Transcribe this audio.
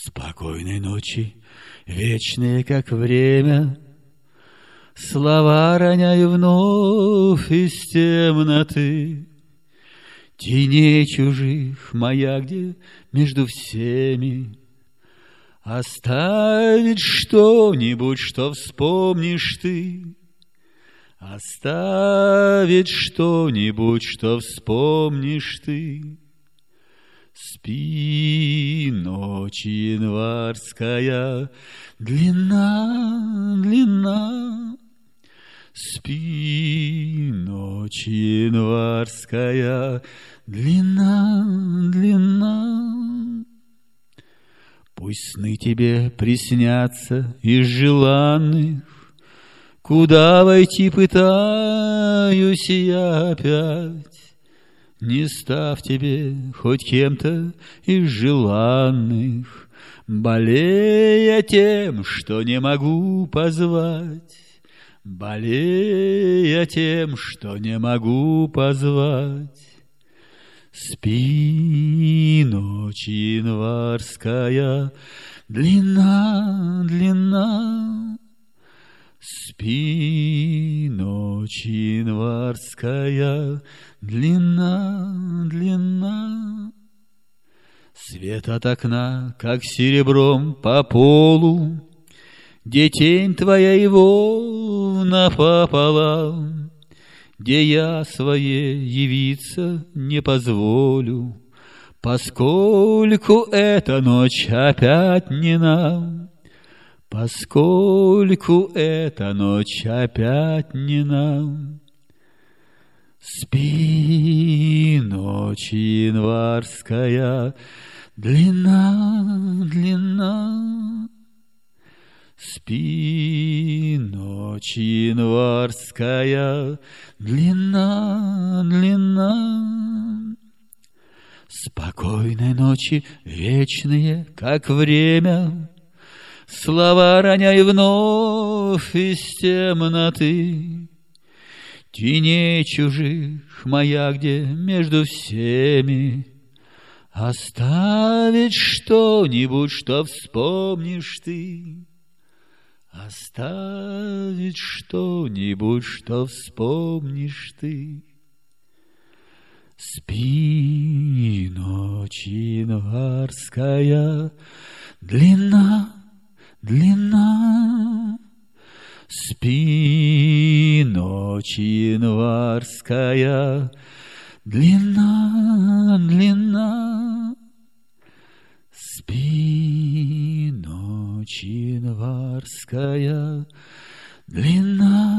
Спокойной ночи, вечные, как время, слова роняю вновь из темноты. Теней чужих моя, где между всеми оставить что-нибудь, что вспомнишь ты. Оставить что-нибудь, что вспомнишь ты. Спи, ночь январская, длинна, длинна. Спи, ночь январская, длинна, длинна. Пусть сны тебе приснятся из желанных, куда войти пытаюсь я опять. Не став тебе хоть кем-то из желанных, болея тем, что не могу позвать, болея тем, что не могу позвать. Спи, ночь январская, длинна, длинна. Спи, ночь январская, длинна, длинна. Свет от окна, как серебром по полу, где тень твоя его напополам, где я своей явиться не позволю, поскольку эта ночь опять не нам. Поскольку эта ночь опять не нам. Спи, ночь январская, длинна, длинна. Спи, ночь январская, длинна, длинна. Спокойной ночи, вечные, как время, слова роняй вновь из темноты. Теней чужих моя, где между всеми оставить что-нибудь, что вспомнишь ты. Оставить что-нибудь, что вспомнишь ты. Спи, ночь январская, длинна, длинна. Спи, ночь январская, длинна, длинна. Спи, ночь январская, длинна.